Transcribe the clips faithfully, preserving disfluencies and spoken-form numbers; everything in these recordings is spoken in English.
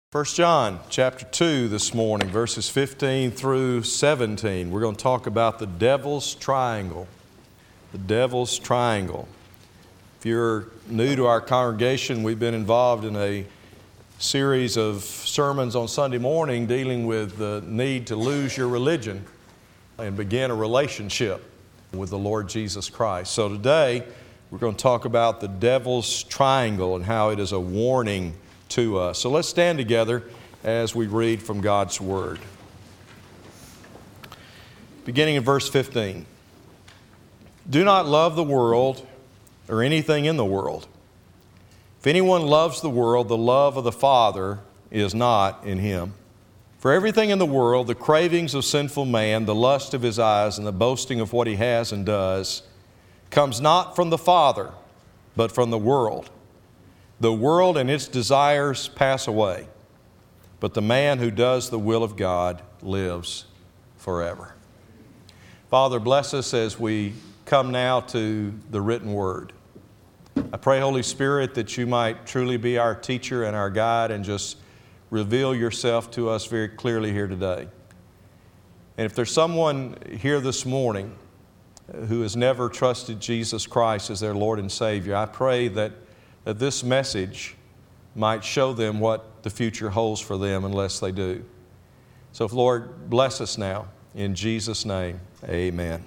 First John chapter two this morning, verses fifteen through seventeen. We're going to talk about the devil's triangle. The devil's triangle. If you're new to our congregation, we've been involved in a series of sermons on Sunday morning dealing with the need to lose your religion and begin a relationship with the Lord Jesus Christ. So today, we're going to talk about the devil's triangle and how it is a warning to us. So let's stand together as we read from God's Word. Beginning in verse fifteen. Do not love the world or anything in the world. If anyone loves the world, the love of the Father is not in him. For everything in the world, the cravings of sinful man, the lust of his eyes, and the boasting of what he has and does, comes not from the Father, but from the world. The world and its desires pass away, but the man who does the will of God lives forever. Father, bless us as we come now to the written word. I pray, Holy Spirit, that you might truly be our teacher and our guide and just reveal yourself to us very clearly here today. And if there's someone here this morning who has never trusted Jesus Christ as their Lord and Savior, I pray that that this message might show them what the future holds for them unless they do. So, Lord, bless us now. In Jesus' name, amen.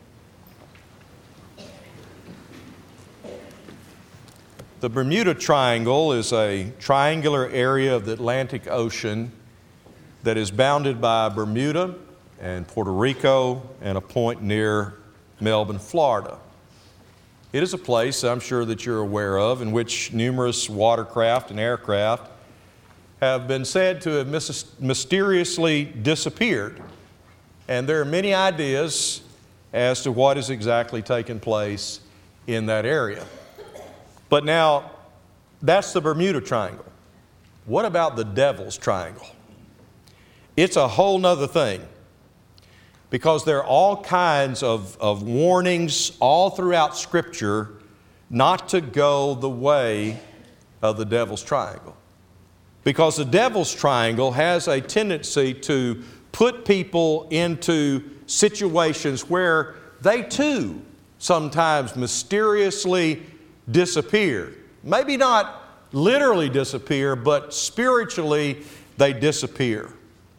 The Bermuda Triangle is a triangular area of the Atlantic Ocean that is bounded by Bermuda and Puerto Rico and a point near Melbourne, Florida. It is a place, I'm sure that you're aware of, in which numerous watercraft and aircraft have been said to have mis- mysteriously disappeared. And there are many ideas as to what has exactly taken place in that area. But now, that's the Bermuda Triangle. What about the Devil's Triangle? It's a whole nother thing. Because there are all kinds of, of warnings all throughout Scripture not to go the way of the devil's triangle. Because the devil's triangle has a tendency to put people into situations where they too sometimes mysteriously disappear. Maybe not literally disappear, but spiritually they disappear.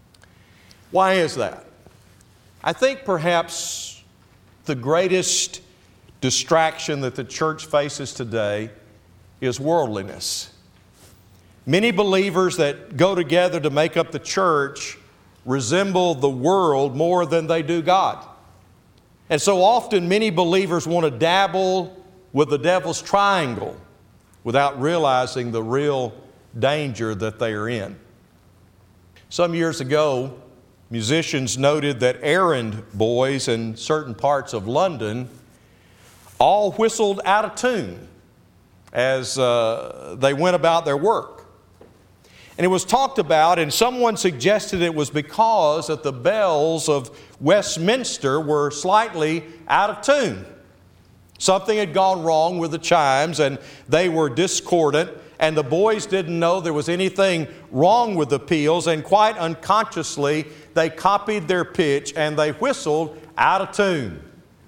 Why is that? I think perhaps the greatest distraction that the church faces today is worldliness. Many believers that go together to make up the church resemble the world more than they do God. And so often many believers want to dabble with the devil's triangle without realizing the real danger that they are in. Some years ago, musicians noted that errand boys in certain parts of London all whistled out of tune as uh, they went about their work. And it was talked about, and someone suggested it was because that the bells of Westminster were slightly out of tune. Something had gone wrong with the chimes and they were discordant, and the boys didn't know there was anything wrong with the peals, and quite unconsciously they copied their pitch and they whistled out of tune.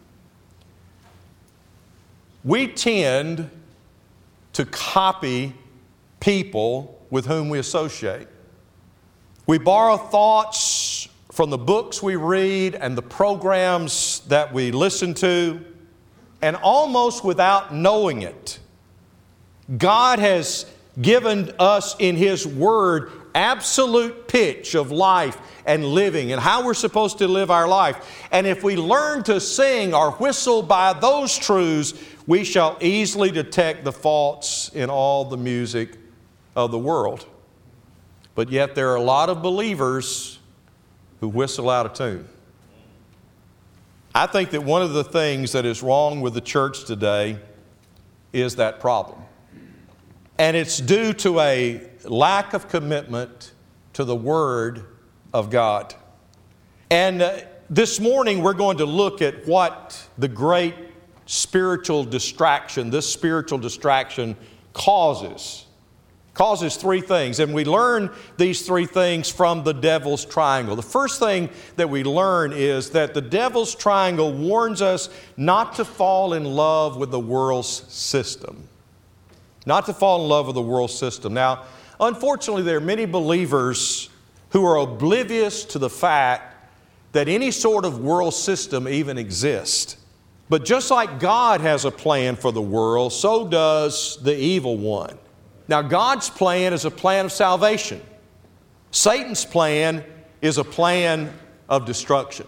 We tend to copy people with whom we associate. We borrow thoughts from the books we read and the programs that we listen to, and almost without knowing it, God has given us in His Word absolute pitch of life and living and how we're supposed to live our life. And if we learn to sing or whistle by those truths, we shall easily detect the faults in all the music of the world. But yet there are a lot of believers who whistle out of tune. I think that one of the things that is wrong with the church today is that problem. And it's due to a lack of commitment to the Word of God. And uh, this morning we're going to look at what the great spiritual distraction, this spiritual distraction causes Causes three things, and we learn these three things from the devil's triangle. The first thing that we learn is that the devil's triangle warns us not to fall in love with the world's system. Not to fall in love with the world system. Now, unfortunately, there are many believers who are oblivious to the fact that any sort of world system even exists. But just like God has a plan for the world, so does the evil one. Now, God's plan is a plan of salvation. Satan's plan is a plan of destruction.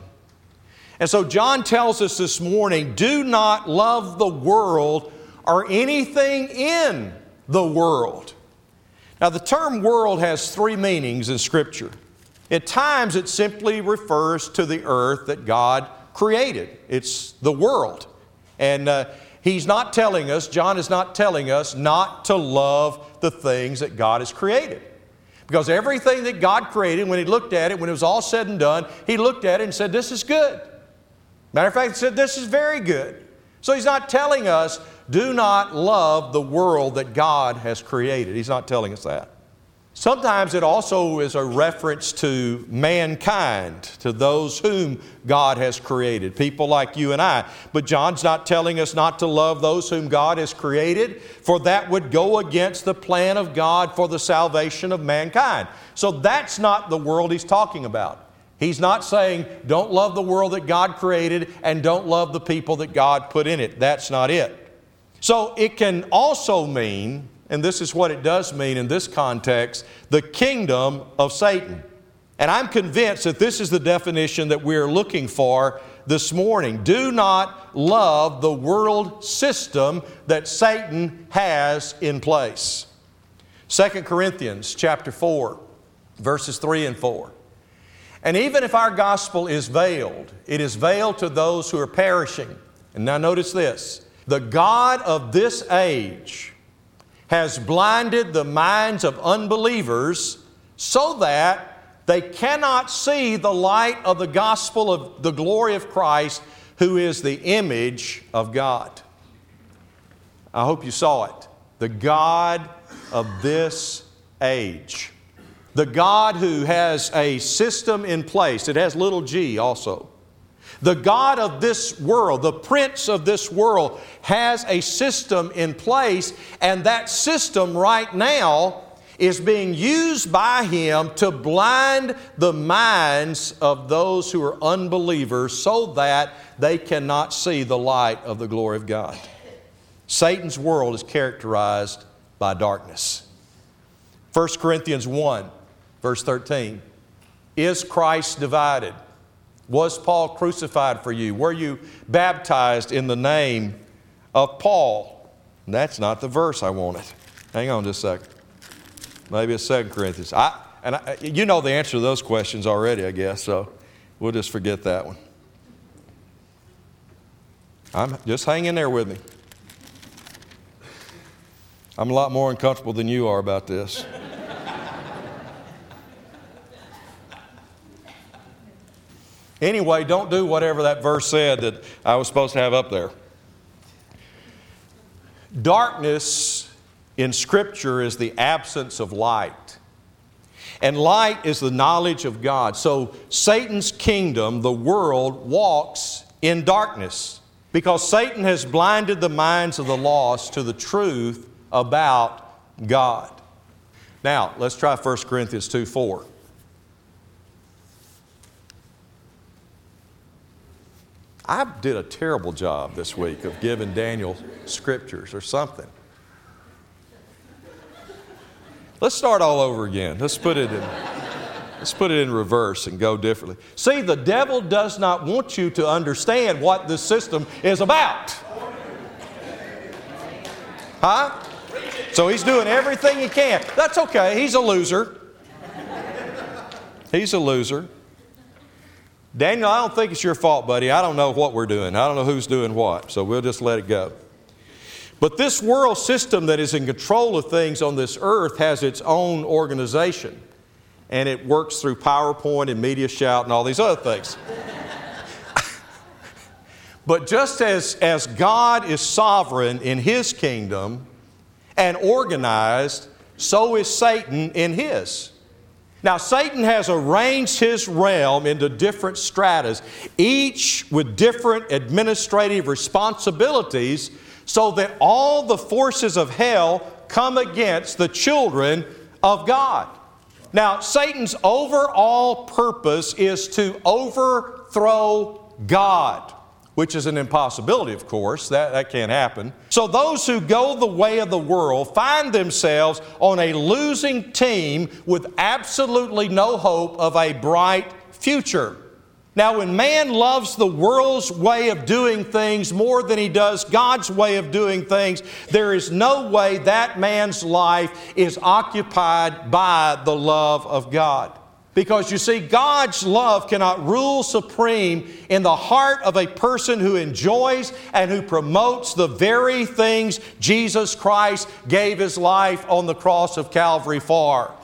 And so John tells us this morning, do not love the world or anything in the world. Now, the term world has three meanings in Scripture. At times, it simply refers to the earth that God created. It's the world. And uh, he's not telling us, John is not telling us not to love the things that God has created. Because everything that God created, when He looked at it, when it was all said and done, He looked at it and said, this is good. Matter of fact, He said, this is very good. So He's not telling us, do not love the world that God has created. He's not telling us that. Sometimes it also is a reference to mankind, to those whom God has created, people like you and I. But John's not telling us not to love those whom God has created, for that would go against the plan of God for the salvation of mankind. So that's not the world he's talking about. He's not saying don't love the world that God created and don't love the people that God put in it. That's not it. So it can also mean, and this is what it does mean in this context, the kingdom of Satan. And I'm convinced that this is the definition that we're looking for this morning. Do not love the world system that Satan has in place. Second Corinthians chapter four, verses three and four. And even if our gospel is veiled, it is veiled to those who are perishing. And now notice this. The God of this age has blinded the minds of unbelievers so that they cannot see the light of the gospel of the glory of Christ, who is the image of God. I hope you saw it. The God of this age. The God who has a system in place. It has little g also. The God of this world, the prince of this world, has a system in place, and that system right now is being used by him to blind the minds of those who are unbelievers so that they cannot see the light of the glory of God. Satan's world is characterized by darkness. First Corinthians one, verse thirteen. Is Christ divided? Was Paul crucified for you? Were you baptized in the name of Paul? And that's not the verse I wanted. Hang on just a second. Maybe it's Second Corinthians. I, and I, you know the answer to those questions already, I guess, so we'll just forget that one. I'm just hang in there with me. I'm a lot more uncomfortable than you are about this. Anyway, don't do whatever that verse said that I was supposed to have up there. Darkness in Scripture is the absence of light. And light is the knowledge of God. So Satan's kingdom, the world, walks in darkness because Satan has blinded the minds of the lost to the truth about God. Now, let's try First Corinthians two four. I did a terrible job this week of giving Daniel scriptures or something. Let's start all over again. Let's put it in, let's put it in reverse and go differently. See, the devil does not want you to understand what this system is about. Huh? So he's doing everything he can. That's okay. He's a loser. He's a loser. Daniel, I don't think it's your fault, buddy. I don't know what we're doing. I don't know who's doing what, so we'll just let it go. But this world system that is in control of things on this earth has its own organization, and it works through PowerPoint and Media Shout and all these other things. But just as, as God is sovereign in His kingdom and organized, so is Satan in his. Now, Satan has arranged his realm into different stratas, each with different administrative responsibilities, so that all the forces of hell come against the children of God. Now, Satan's overall purpose is to overthrow God, which is an impossibility, of course. That, that can't happen. So those who go the way of the world find themselves on a losing team with absolutely no hope of a bright future. Now, when man loves the world's way of doing things more than he does God's way of doing things, there is no way that man's life is occupied by the love of God. Because you see, God's love cannot rule supreme in the heart of a person who enjoys and who promotes the very things Jesus Christ gave His life on the cross of Calvary for.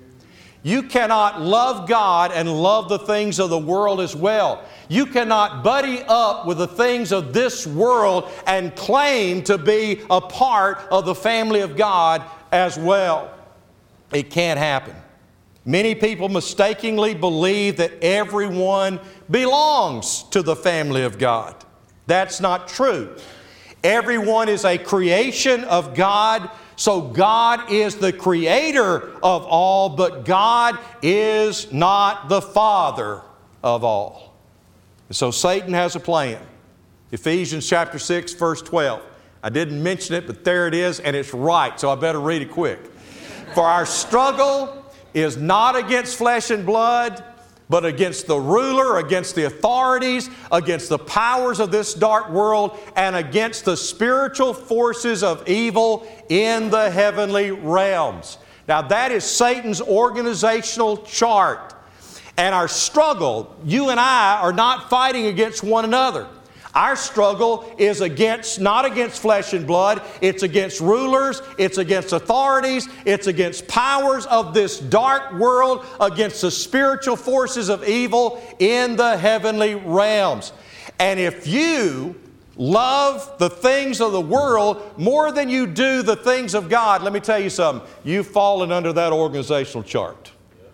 You cannot love God and love the things of the world as well. You cannot buddy up with the things of this world and claim to be a part of the family of God as well. It can't happen. Many people mistakenly believe that everyone belongs to the family of God. That's not true. Everyone is a creation of God. So God is the creator of all, but God is not the father of all. So Satan has a plan. Ephesians chapter six, verse twelve. I didn't mention it, but there it is, and it's right, so I better read it quick. For our struggle is not against flesh and blood, but against the ruler, against the authorities, against the powers of this dark world, and against the spiritual forces of evil in the heavenly realms. Now that is Satan's organizational chart. And our struggle, you and I are not fighting against one another. Our struggle is against, not against flesh and blood, it's against rulers, it's against authorities, it's against powers of this dark world, against the spiritual forces of evil in the heavenly realms. And if you love the things of the world more than you do the things of God, let me tell you something, you've fallen under that organizational chart.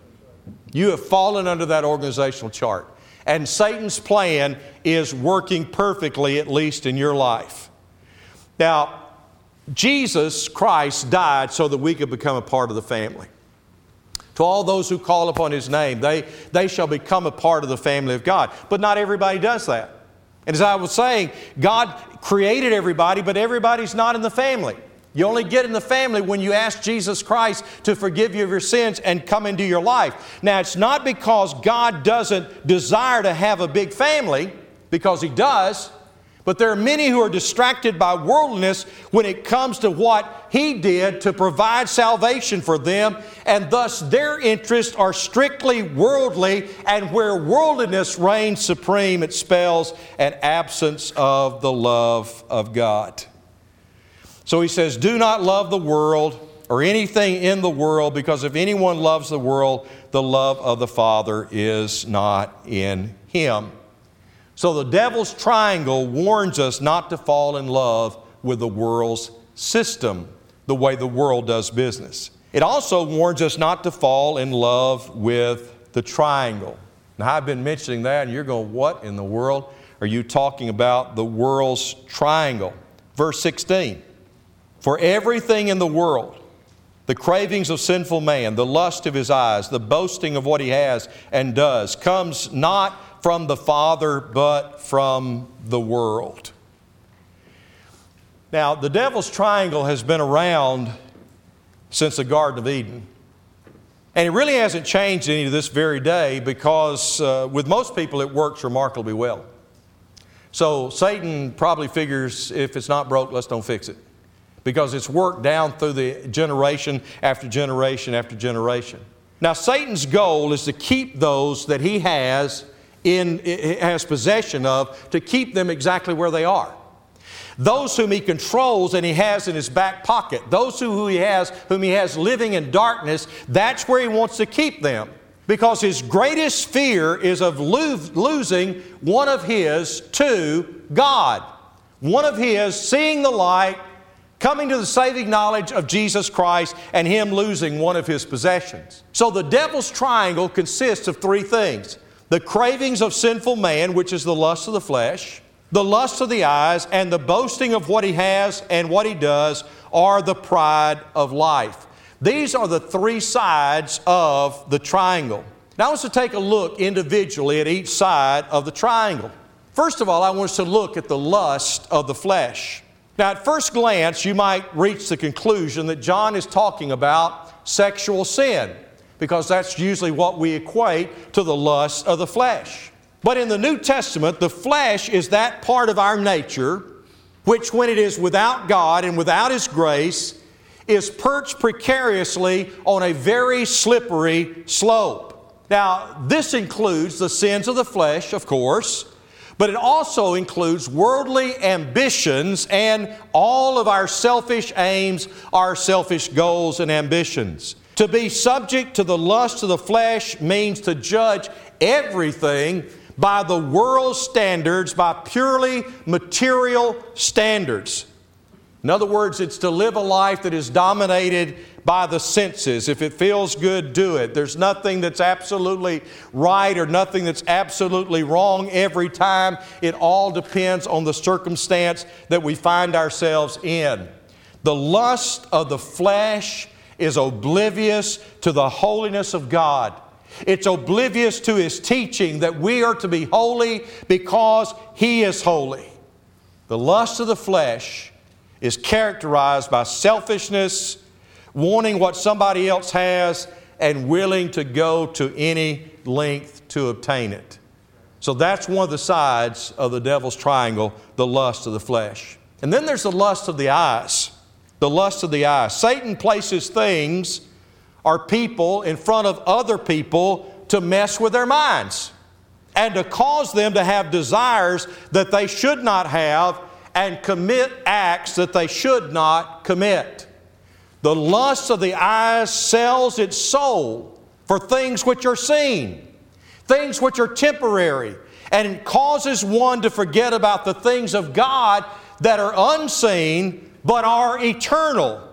You have fallen under that organizational chart. And Satan's plan is working perfectly, at least in your life. Now, Jesus Christ died so that we could become a part of the family. To all those who call upon His name, they, they shall become a part of the family of God. But not everybody does that. And as I was saying, God created everybody, but everybody's not in the family. You only get in the family when you ask Jesus Christ to forgive you of your sins and come into your life. Now, it's not because God doesn't desire to have a big family, because He does, but there are many who are distracted by worldliness when it comes to what He did to provide salvation for them, and thus their interests are strictly worldly, and where worldliness reigns supreme, it spells an absence of the love of God. So He says, do not love the world or anything in the world, because if anyone loves the world, the love of the Father is not in him. So the devil's triangle warns us not to fall in love with the world's system, the way the world does business. It also warns us not to fall in love with the triangle. Now, I've been mentioning that, and you're going, what in the world are you talking about, the world's triangle? Verse sixteen. For everything in the world, the cravings of sinful man, the lust of his eyes, the boasting of what he has and does, comes not from the Father, but from the world. Now, the devil's triangle has been around since the Garden of Eden. And it really hasn't changed any to this very day, because uh, with most people it works remarkably well. So Satan probably figures, if it's not broke, let's don't fix it. Because it's worked down through the generation after generation after generation. Now, Satan's goal is to keep those that he has in has possession of, to keep them exactly where they are. Those whom he controls and he has in his back pocket, those who he has, whom he has living in darkness, that's where he wants to keep them. Because his greatest fear is of lo- losing one of his to God. One of his seeing the light coming to the saving knowledge of Jesus Christ, and him losing one of his possessions. So the devil's triangle consists of three things: the cravings of sinful man, which is the lust of the flesh, the lust of the eyes, and the boasting of what he has and what he does, are the pride of life. These are the three sides of the triangle. Now I want us to take a look individually at each side of the triangle. First of all, I want us to look at the lust of the flesh. Now at first glance, you might reach the conclusion that John is talking about sexual sin, because that's usually what we equate to the lust of the flesh. But in the New Testament, the flesh is that part of our nature which, when it is without God and without His grace, is perched precariously on a very slippery slope. Now, this includes the sins of the flesh, of course, but it also includes worldly ambitions and all of our selfish aims, our selfish goals and ambitions. To be subject to the lust of the flesh means to judge everything by the world's standards, by purely material standards. In other words, it's to live a life that is dominated by the senses. If it feels good, do it. There's nothing that's absolutely right or nothing that's absolutely wrong every time. It all depends on the circumstance that we find ourselves in. The lust of the flesh is oblivious to the holiness of God. It's oblivious to His teaching that we are to be holy because He is holy. The lust of the flesh is characterized by selfishness, wanting what somebody else has, and willing to go to any length to obtain it. So that's one of the sides of the devil's triangle, the lust of the flesh. And then there's the lust of the eyes. The lust of the eyes. Satan places things or people in front of other people to mess with their minds and to cause them to have desires that they should not have and commit acts that they should not commit. The lust of the eyes sells its soul for things which are seen, things which are temporary, and it causes one to forget about the things of God that are unseen but are eternal.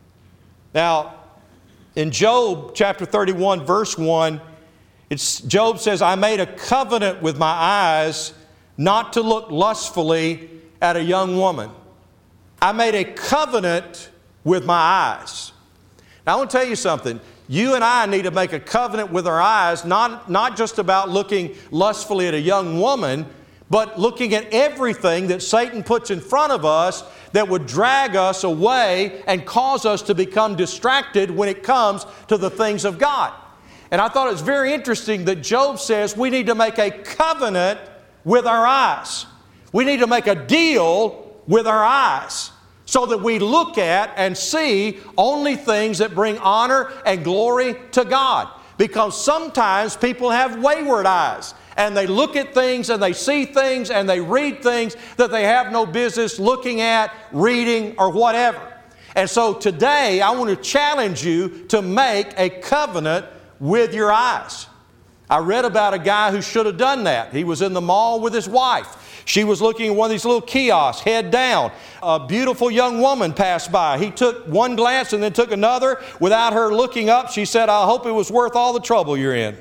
Now, in Job chapter thirty-one, verse one, it's, Job says, I made a covenant with my eyes not to look lustfully at a young woman. I made a covenant with my eyes. Now, I want to tell you something. You and I need to make a covenant with our eyes, not, not just about looking lustfully at a young woman, but looking at everything that Satan puts in front of us that would drag us away and cause us to become distracted when it comes to the things of God. And I thought it was very interesting that Job says we need to make a covenant with our eyes. We need to make a deal with our eyes so that we look at and see only things that bring honor and glory to God. Because sometimes people have wayward eyes, and they look at things and they see things and they read things that they have no business looking at, reading, or whatever. And so today I want to challenge you to make a covenant with your eyes. I read about a guy who should have done that. He was in the mall with his wife. She was looking at one of these little kiosks, head down. A beautiful young woman passed by. He took one glance and then took another. Without her looking up, she said, I hope it was worth all the trouble you're in.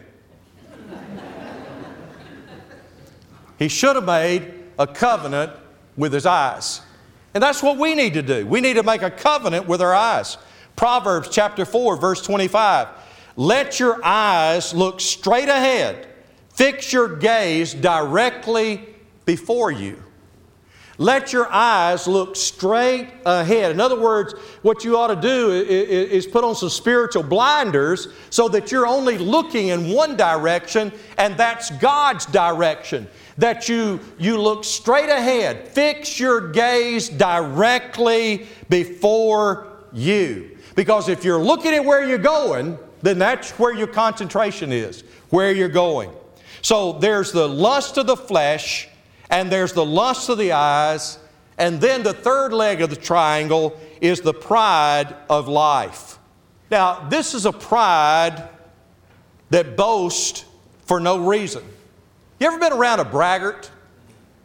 He should have made a covenant with his eyes. And that's what we need to do. We need to make a covenant with our eyes. Proverbs chapter four, verse twenty-five. Let your eyes look straight ahead. Fix your gaze directly before you. Let your eyes look straight ahead. In other words, what you ought to do is put on some spiritual blinders so that you're only looking in one direction, and that's God's direction. That you, you look straight ahead. Fix your gaze directly before you. Because if you're looking at where you're going, then that's where your concentration is, where you're going. So there's the lust of the flesh, and there's the lust of the eyes, and then the third leg of the triangle is the pride of life. Now, this is a pride that boasts for no reason. You ever been around a braggart?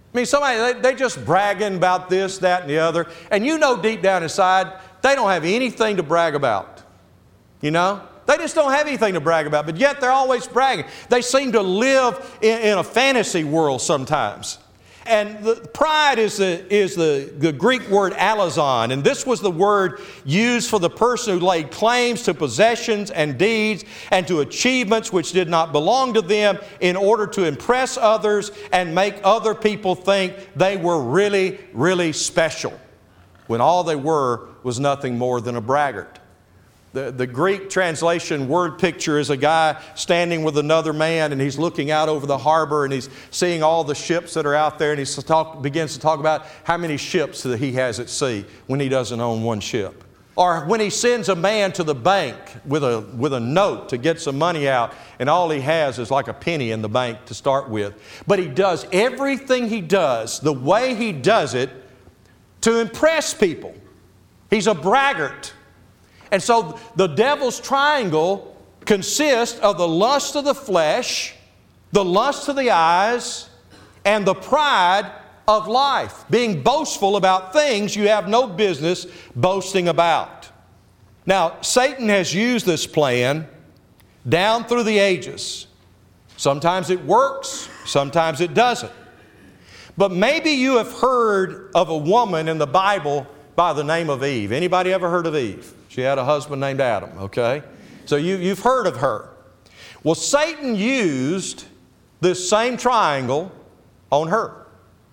I mean, somebody, they, they just bragging about this, that, and the other. And you know deep down inside, they don't have anything to brag about. You know? They just don't have anything to brag about, but yet they're always bragging. They seem to live in, in a fantasy world sometimes. And the, pride is, the, is the, the Greek word alazon, and this was the word used for the person who laid claims to possessions and deeds and to achievements which did not belong to them in order to impress others and make other people think they were really, really special, when all they were was nothing more than a braggart. The, the Greek translation word picture is a guy standing with another man, and he's looking out over the harbor, and he's seeing all the ships that are out there, and he talk, begins to talk about how many ships that he has at sea when he doesn't own one ship. Or when he sends a man to the bank with a, with a note to get some money out, and all he has is like a penny in the bank to start with. But he does everything he does, the way he does it, to impress people. He's a braggart. And so the devil's triangle consists of the lust of the flesh, the lust of the eyes, and the pride of life. Being boastful about things you have no business boasting about. Now, Satan has used this plan down through the ages. Sometimes it works, sometimes it doesn't. But maybe you have heard of a woman in the Bible by the name of Eve. Anybody ever heard of Eve? She had a husband named Adam, okay? So you, you've heard of her. Well, Satan used this same triangle on her.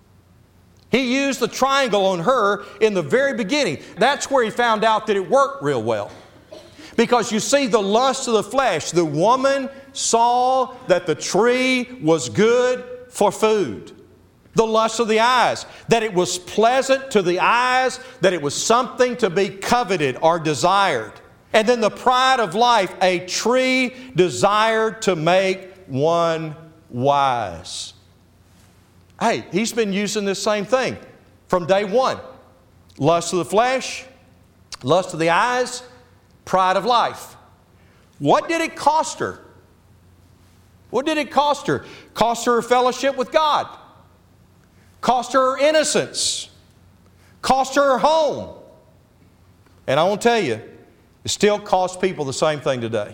He used the triangle on her in the very beginning. That's where he found out that it worked real well. Because you see, the lust of the flesh, the woman saw that the tree was good for food. The lust of the eyes, that it was pleasant to the eyes, that it was something to be coveted or desired. And then the pride of life, a tree desired to make one wise. Hey, he's been using this same thing from day one. Lust of the flesh, lust of the eyes, pride of life. What did it cost her? What did it cost her? Cost her fellowship with God. Cost her her innocence. Cost her her home. And I want to tell you, it still costs people the same thing today.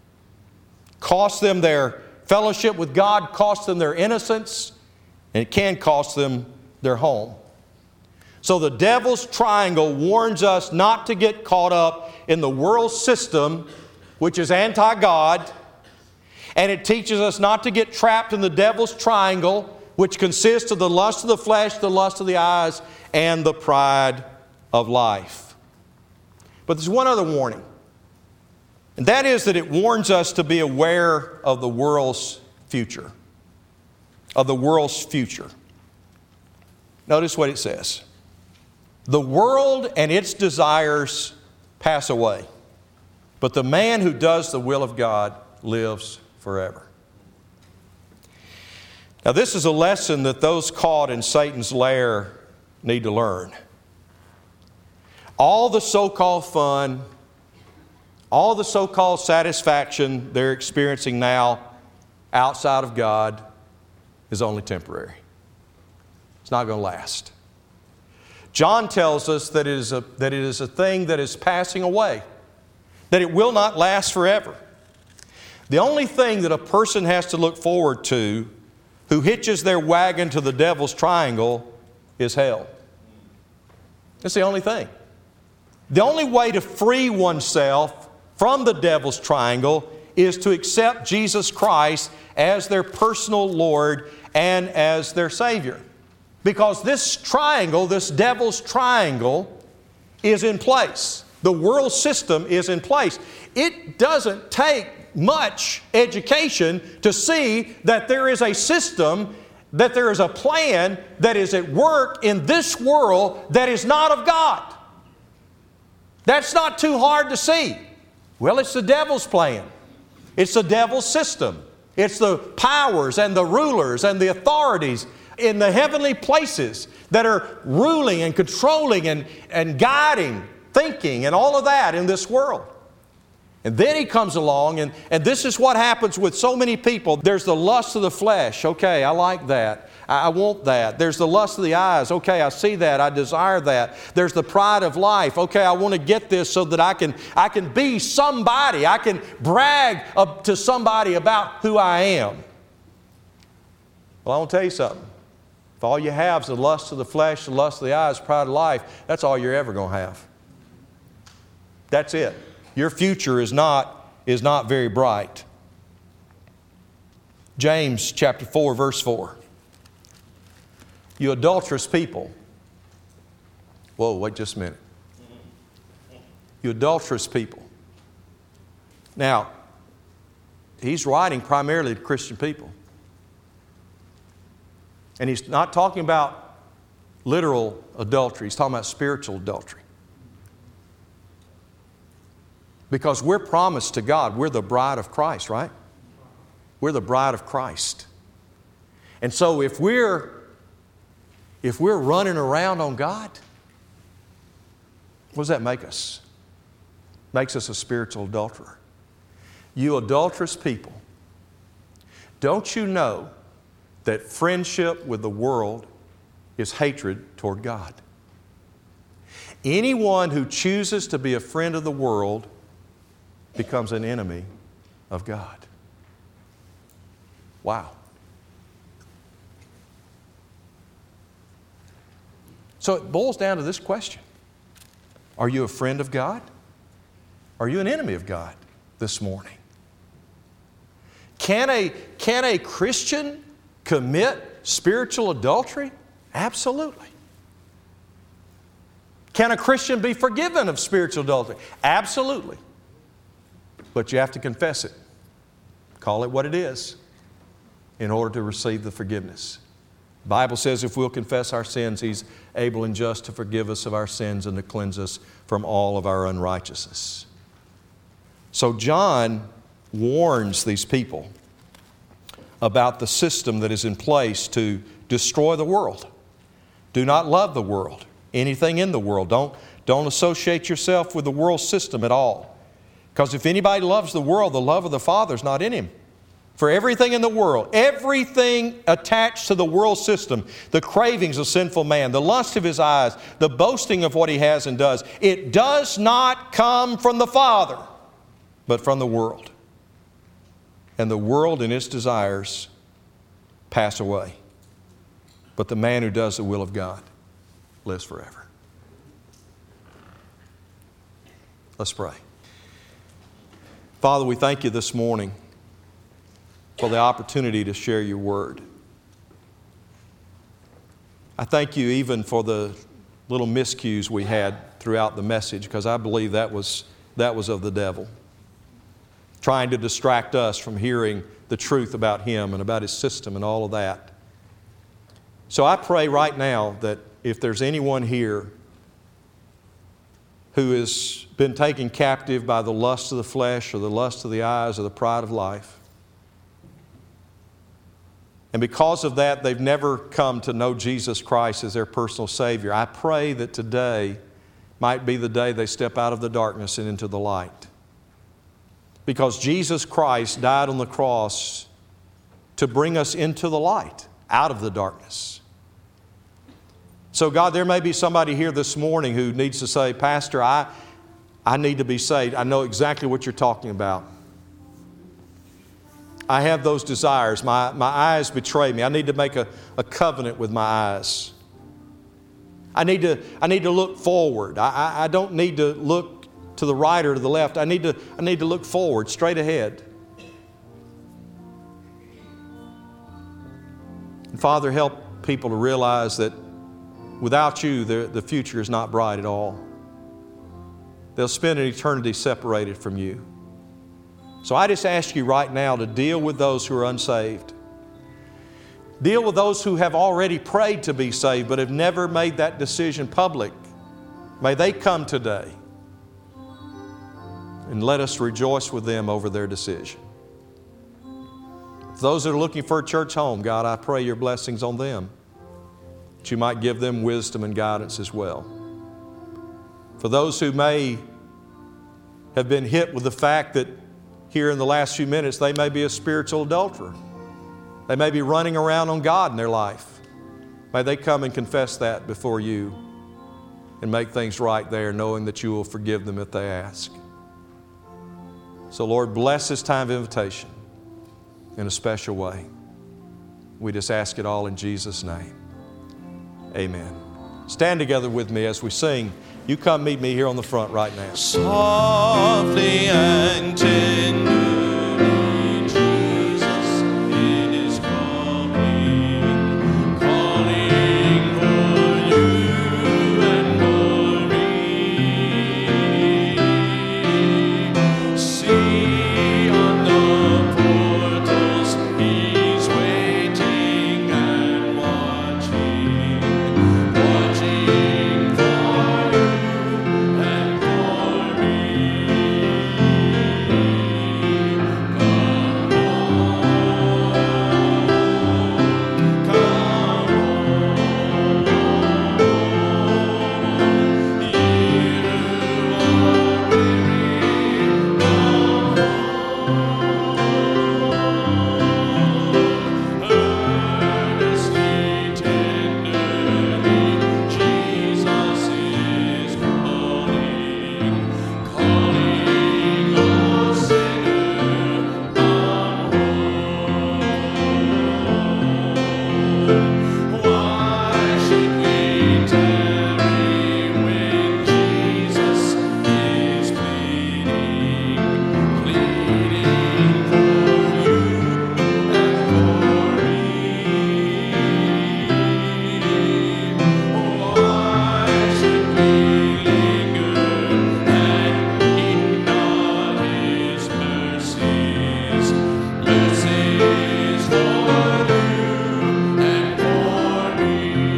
Cost them their fellowship with God, cost them their innocence, and it can cost them their home. So the devil's triangle warns us not to get caught up in the world system, which is anti-God, and it teaches us not to get trapped in the devil's triangle, which consists of the lust of the flesh, the lust of the eyes, and the pride of life. But there's one other warning, and that is that it warns us to be aware of the world's future. Of the world's future. Notice what it says. The world and its desires pass away, but the man who does the will of God lives forever. Now, this is a lesson that those caught in Satan's lair need to learn. All the so-called fun, all the so-called satisfaction they're experiencing now outside of God is only temporary. It's not going to last. John tells us that it is a, that it is a thing that is passing away, that it will not last forever. The only thing that a person has to look forward to who hitches their wagon to the devil's triangle is hell. That's the only thing. The only way to free oneself from the devil's triangle is to accept Jesus Christ as their personal Lord and as their Savior. Because this triangle, this devil's triangle, is in place. The world system is in place. It doesn't take much education to see that there is a system, that there is a plan that is at work in this world that is not of God. That's not too hard to see. Well, it's the devil's plan. It's the devil's system. It's the powers and the rulers and the authorities in the heavenly places that are ruling and controlling and, and guiding, thinking and all of that in this world. And then he comes along, and, and this is what happens with so many people. There's the lust of the flesh. Okay, I like that. I, I want that. There's the lust of the eyes. Okay, I see that. I desire that. There's the pride of life. Okay, I want to get this so that I can, I can be somebody. I can brag up to somebody about who I am. Well, I want to tell you something. If all you have is the lust of the flesh, the lust of the eyes, pride of life, that's all you're ever going to have. That's it. Your future is not, is not very bright. James chapter four, verse four. You adulterous people. Whoa, wait just a minute. You adulterous people. Now, he's writing primarily to Christian people. And he's not talking about literal adultery. He's talking about spiritual adultery. Because we're promised to God. We're the bride of Christ, right? We're the bride of Christ. And so if we're, if we're running around on God, what does that make us? Makes us a spiritual adulterer. You adulterous people, don't you know that friendship with the world is hatred toward God? Anyone who chooses to be a friend of the world becomes an enemy of God. Wow. So it boils down to this question. Are you a friend of God? Are you an enemy of God this morning? Can a, can a Christian commit spiritual adultery? Absolutely. Can a Christian be forgiven of spiritual adultery? Absolutely. But you have to confess it. Call it what it is in order to receive the forgiveness. The Bible says if we'll confess our sins, He's able and just to forgive us of our sins and to cleanse us from all of our unrighteousness. So John warns these people about the system that is in place to destroy the world. Do not love the world, anything in the world. Don't, don't associate yourself with the world system at all. Because if anybody loves the world, the love of the Father is not in him. For everything in the world, everything attached to the world system, the cravings of sinful man, the lust of his eyes, the boasting of what he has and does, it does not come from the Father, but from the world. And the world and its desires pass away. But the man who does the will of God lives forever. Let's pray. Father, we thank You this morning for the opportunity to share Your Word. I thank You even for the little miscues we had throughout the message, because I believe that was, that was of the devil, trying to distract us from hearing the truth about Him and about His system and all of that. So I pray right now that if there's anyone here who has been taken captive by the lust of the flesh or the lust of the eyes or the pride of life, and because of that they've never come to know Jesus Christ as their personal Savior, I pray that today might be the day they step out of the darkness and into the light. Because Jesus Christ died on the cross to bring us into the light, out of the darkness. So God, there may be somebody here this morning who needs to say, Pastor, I, I need to be saved. I know exactly what you're talking about. I have those desires. My, my eyes betray me. I need to make a, a covenant with my eyes. I need to, I need to look forward. I, I, I don't need to look to the right or to the left. I need to, I need to look forward, straight ahead. And Father, help people to realize that without You, the, the future is not bright at all. They'll spend an eternity separated from You. So I just ask You right now to deal with those who are unsaved. Deal with those who have already prayed to be saved but have never made that decision public. May they come today and let us rejoice with them over their decision. For those that are looking for a church home, God, I pray Your blessings on them, that You might give them wisdom and guidance as well. For those who may have been hit with the fact that here in the last few minutes they may be a spiritual adulterer. They may be running around on God in their life. May they come and confess that before you and make things right there, knowing that you will forgive them if they ask. So Lord, bless this time of invitation in a special way. We just ask it all in Jesus' name. Amen. Stand together with me as we sing. You come meet me here on the front right now. Softly and tenderly, Jesus is calling, calling for you and for me. See on the portals, He's waiting and watching, watching for you and for me. Come home, come home, you earnestly, tenderly, Jesus is calling, calling, oh sinner, come home. Why should we tarry when Jesus is pleading, pleading for you and for me? Why should we linger and ignore His mercies, mercies for you and for me?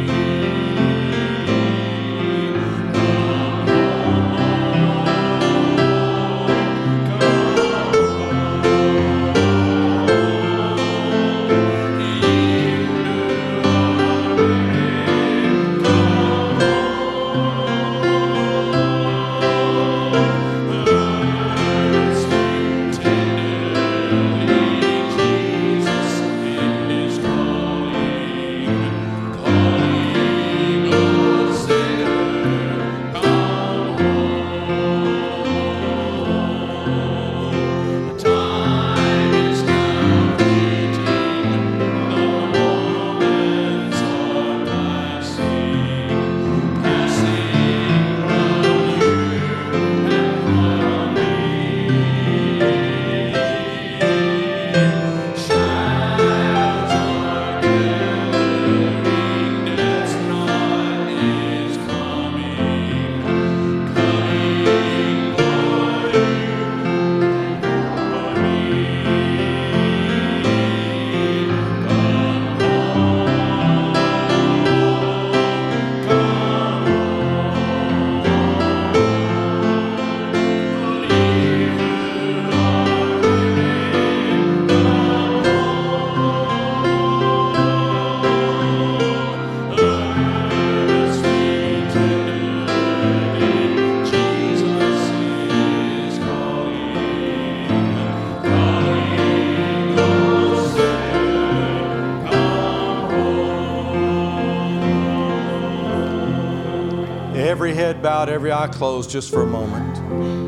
Every head bowed, every eye closed just for a moment.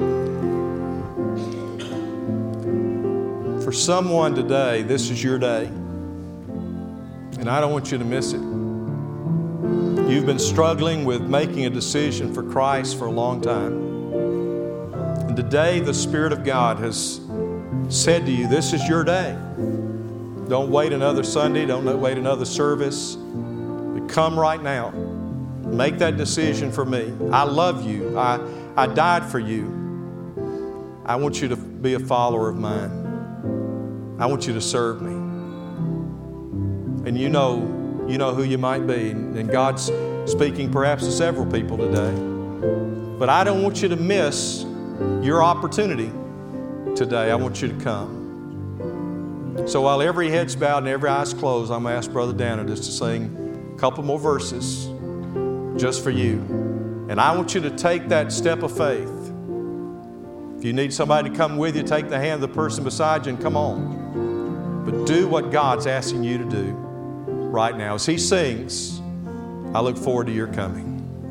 For someone today, this is your day. And I don't want you to miss it. You've been struggling with making a decision for Christ for a long time. And today the Spirit of God has said to you, this is your day. Don't wait another Sunday. Don't wait another service. But come right now. Make that decision for me. I love you. I, I died for you. I want you to be a follower of mine. I want you to serve me. And you know, you know who you might be. And God's speaking perhaps to several people today. But I don't want you to miss your opportunity today. I want you to come. So while every head's bowed and every eye's closed, I'm going to ask Brother Dana just to sing a couple more verses just for you. And I want you to take that step of faith If you need somebody to come with you, take the hand of the person beside you and come on. But do what God's asking you to do right now. As He sings, I look forward to your coming.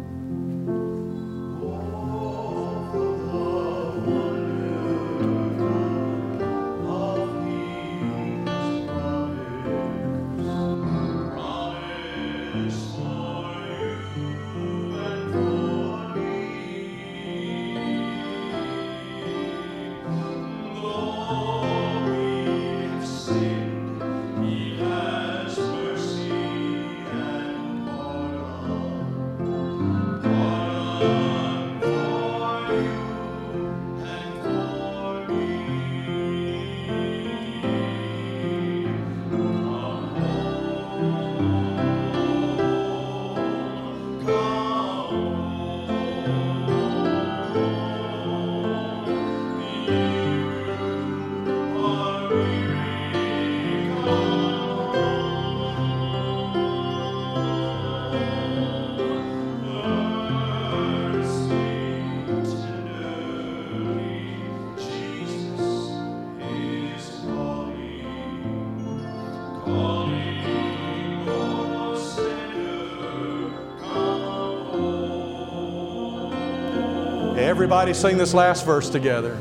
Everybody sing this last verse together.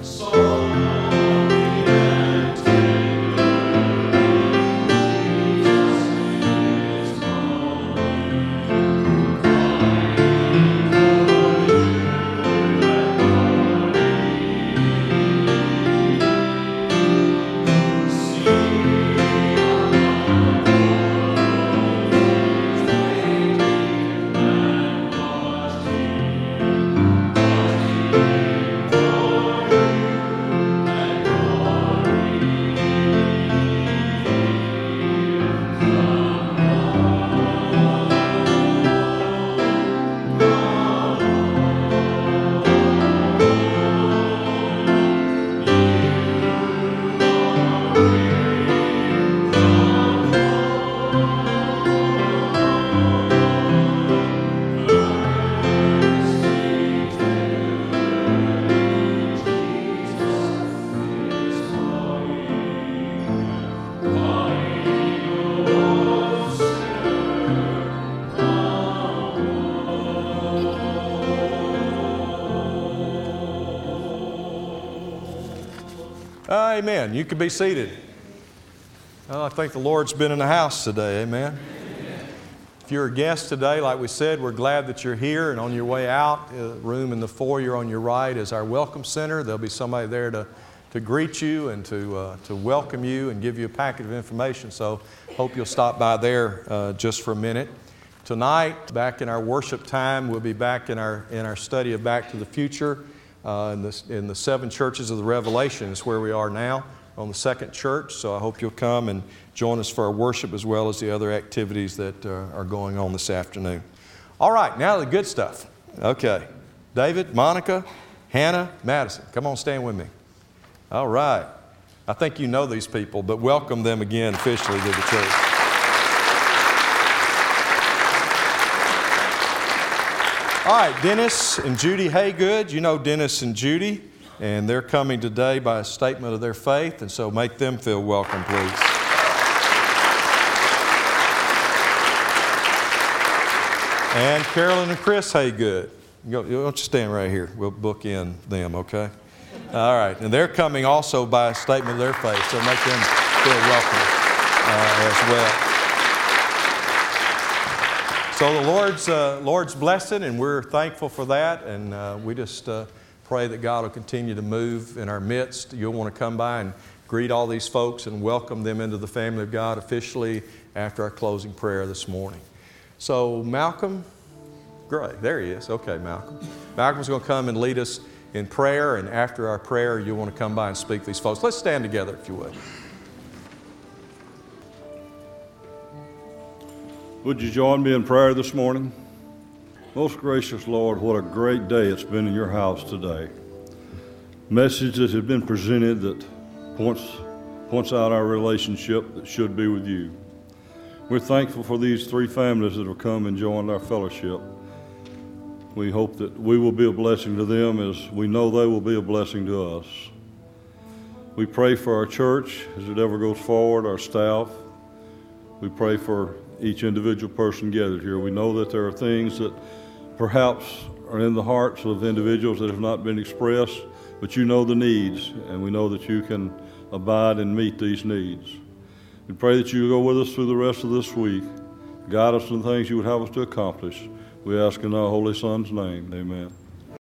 Amen. You can be seated. Oh, I think the Lord's been in the house today. Amen. Amen. If you're a guest today, like we said, we're glad that you're here. And on your way out, the room in the foyer on your right is our welcome center. There'll be somebody there to, to greet you and to, uh, to welcome you and give you a packet of information. So hope you'll stop by there uh, just for a minute. Tonight, back in our worship time, we'll be back in our, in our study of Back to the Future. Uh, in, the, in the seven churches of the Revelation is where we are now, on the second church. So I hope you'll come and join us for our worship as well as the other activities that uh, are going on this afternoon. All right, now the good stuff. Okay, David, Monica, Hannah, Madison, come on, stand with me. All right. I think you know these people, but welcome them again officially to the church. All right, Dennis and Judy Haygood. You know Dennis and Judy, and they're coming today by a statement of their faith, and so make them feel welcome, please. And Carolyn and Chris Haygood. You don't you stand right here. We'll book in them, okay? All right, and they're coming also by a statement of their faith, so make them feel welcome uh, as well. So the Lord's, uh, Lord's blessing, and we're thankful for that, and uh, we just uh, pray that God will continue to move in our midst. You'll want to come by and greet all these folks and welcome them into the family of God officially after our closing prayer this morning. So Malcolm Gray, there he is. Okay, Malcolm. Malcolm's going to come and lead us in prayer, and after our prayer, you'll want to come by and speak to these folks. Let's stand together, if you would. Would you join me in prayer this morning? Most gracious Lord, what a great day it's been in your house today. Messages have been presented that points, points out our relationship that should be with you. We're thankful for these three families that have come and joined our fellowship. We hope that we will be a blessing to them as we know they will be a blessing to us. We pray for our church as it ever goes forward, our staff. We pray for each individual person gathered here. We know that there are things that perhaps are in the hearts of individuals that have not been expressed, but you know the needs, and we know that you can abide and meet these needs. We pray that you go with us through the rest of this week, guide us in the things you would have us to accomplish. We ask in our Holy Son's name, amen.